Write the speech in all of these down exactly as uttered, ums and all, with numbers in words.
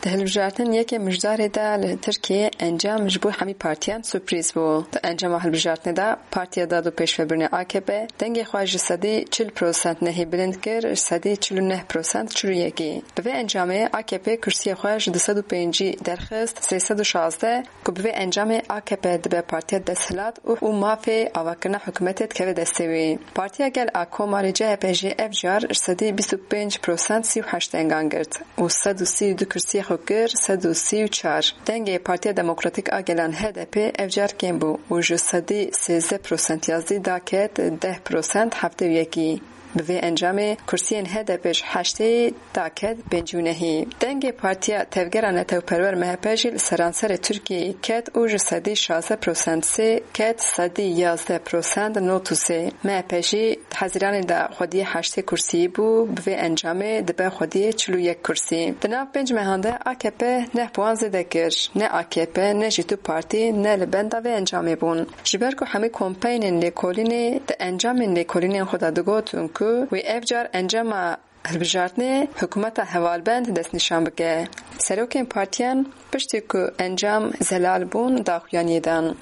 هلبجارتن یکی مجدار دا ترکیه انجام جبو همی پارتیان سورپریز بو. انجام هلبجارتن دا پارتیا دادو پیشوبرنی آ کی پی دنگ خواهج صدی چهل درصد نهی بلند کر صدی چهل و نه درصد چلو یکی. به انجامه آ کی پی کرسی خواهج دویست و پنج درخواست سیصد و شانزده که به انجام آ کی پی دبه پارتیا دستلات و مافی آوکرنا حکومتت که دستوی. پارتیا گل آکوماری جه پیجی افجار صدی بیست و پنج درصد سی و هشت انگانگرد و صد و سی و دو کرسی خوکر صد و سی و چهار. دنگ پارتیا دموکراتیک آگلان هدپی افجار کم بو و جو صدی سیزده درصد یازده داکت ده درصد هفته و یکی. به انجام کرسیین هدفش هشته داکت بنجونهی. دنگ پارتیا تفگرانه تو پرور مهپجیل سرانسر ترکیه کت اوج صدی شازده درصد سه کت صدی یازده درصد نوتو سه. مهپجی حزیران دا خودی هشته کرسی بو به انجام دبه خودی چلو یک کرسی. دناب پنج مهانده آکپه نه پوانزه دکرش نه آکپه نه جیتو پارتی نه لبنده و انجام بون. جبرکو همه کمپین لیکولینه د انجام لیکولینه خدا دگوتون که و افجار انجام هلبجارتنه حکومت حوالبند دست نشان بگه. سروکین پارتیان پشتی که انجام زلال بون داخویانی دان.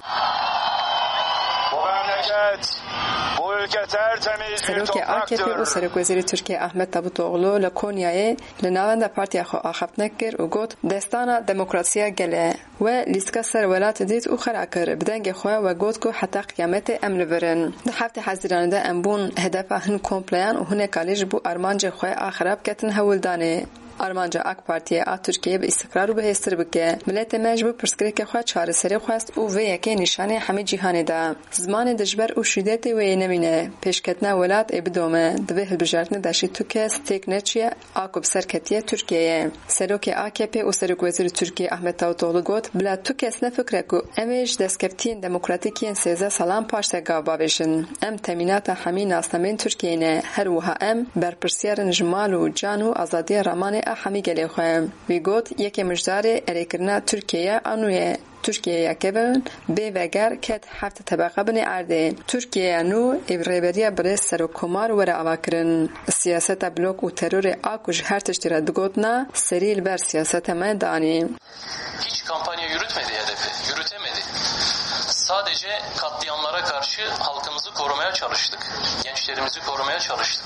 سروک آکپی و سروک وزیر ترکیه احمد داوطلو لکونیای لناوند پارتیا خو آخفت نکر و گوت دستانا دموکراسیا گله و لیسکا سر ولات دیت او خراکر بدنگ خو و گوت کو حتی قیامت امن ورن ده هفته حزیران ده امبون هدف هن کمپلیان و هن کالج بو ارمانج خو آخراب کتن هولدانه آرمانجا اک پارتیه آ ترکیه به استقرار و به هستر بکه ملت مجبور پرسکری که خواهد چهار سری خواست او و یکی نشانه همه جهان ده زمان دجبر او شدت و نمینه پیشکتنا ولات ابدومه دوه هلبجارتن داشی تو که ستیک نچیه آکوب سرکتیه ترکیه سروک آکپی و سروک وزیر ترکیه احمد داوطلو گوت بلا تو کس نفکره که امش دستکفتین دموکراتیکین سیزه سالان پاشته گاوا بشن ام تامینات همین ناسنامین ترکیه نه هر وها ام برپرسیار جمال و جان و آزادی رمان همی گلی خواهم وی گوت یکی مجدار اریکرنا ترکیه آنویه ترکیه یکبن به وگر کت هفت طبقه بنی عرده ترکیه نو ابریبریا برای سر و کمار وره آوکرن سیاست بلوک و ترور آکوش هر تشتیره دگوت نه سریل بر سیاست من دانی hiç kampanya yürütmedi hedefi, yürütemedi. Sadece katliamlara karşı halkımızı korumaya çalıştık. Gençlerimizi korumaya çalıştık.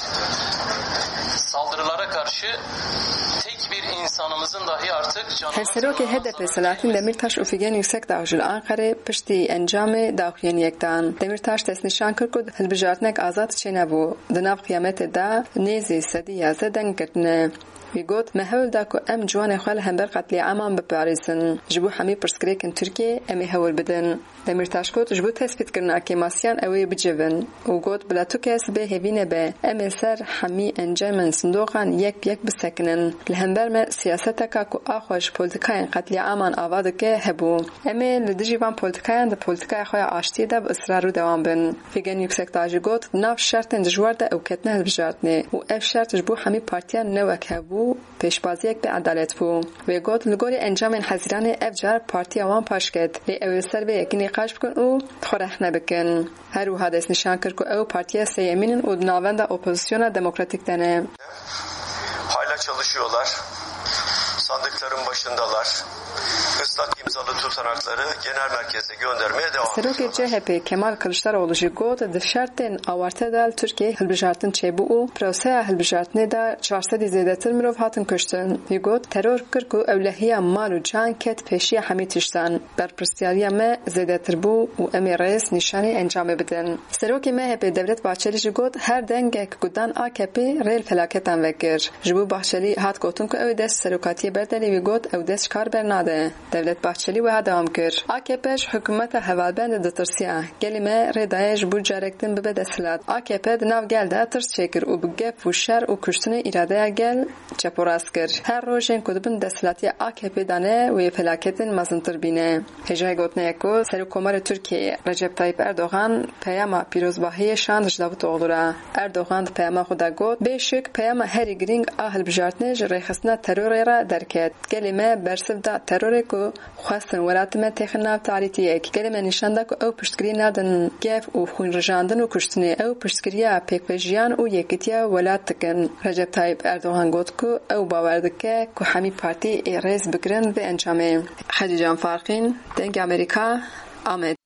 Saldırılara karşı tek bir insanımızın dahi artık canını... هسروک هدف سلاطین دمیرتاش افیگن یکسک داخل آنقره پشتی انجام داخلین یکدان دمیرتاش دست نشان کرد که هلبجارتنک آزاد چه نبو دناب قیامت دا نیزی صدی یازده دنگ کردنه وی گوت محول دا که ام جوان خوال هم بر قتل عامان بپاریسن جبو همی پرسکریکن ترکیه امی هول بدن دمیرتاش گوت جبو تثبیت کرنا که ماسیان اوی بجون و گوت بلا تو کس به هوینه به امی سر همی انجام صندوقان یک یک بسکنن لهم بر سیاست که که آخوش پولیتیکای قتل عامان آواد که هبو امی لدیجیوان پولیتیکای دا پولیتیکای خواه آشتی دا با اصرار و دوام بن فیگن یکسک تاجی گوت ناف شرط دجوار دا او کتنه هلبجارتنه و اف شرط جبو همی پارتیان نوک هبو پیشبازی یک به عدالت بو و گوت لگوری انجام حزیران افجار پارتی آوان پاش کد لی اول سر به یکی نقاش بکن او خورخ نبکن هر و حادث نشان کرد که او پارتی سیمینن و ناوند اپوزیسیون دموکراتیک دنه hala çalışıyorlar. Sandıkların başındalar. Islak imzalı tutanakları genel merkeze göndermeye devam ediyorlar. سروک C H P Kemal Kılıçdaroğlu جگوت د شرطن آورته دال ترکیه هلبجارتن چبو او پروسه هلبجارتنه دا چهارصد زیاده تر مرو هاتن کشتن یگوت ترور کرد کو اولهیا مال و جان کت پیشی همه تشتن بر پرستیاریا ما زیاده تر بو و امی رئیس نشانی انجام بدن سروک مهب دولت باچلی جگوت هر دنگک گودان آ کی پی ریل فلاکتن وکر جبو باچلی هات گوتن کو او دست سروکاتی بردلی وگوت او دست کار برناده دولت باچلی و دوام کرد آ کی پیش حکومت حوالبند دترسیا کلمه ردایج بو جارکتن به دستلات آ کی پی ناو گل ده ترس چکر او بگه فوشر او کشتن اراده گل چپوراس کر هر روزن کدبن دستلاتی آ کی پی دانه و فلاکتن مزنتر بینه هجای گوتنه کو سرکومار ترکیه رجب طایب اردوغان پیام پیروزباهی شاندش داوطلو اردوغان پیام خدا گوت بشک پیام هری گرینگ اهل بجارتنج رخصنا ترور را درکت کلمه برسف دا ترور کو خواستن ولات من تخنا تعریتیه یک گله نشان دا که او پشتگیری نادن گف و خون رجاندن و کشتنی او پشتگیری پیکپژیان و یکیتیا ولات کن. رجب طیب اردوغان گفت که او باور دکه که همی پارتی ایرز بگرند به انجامه. خدیجه فارقین دنگ امریکا آمد.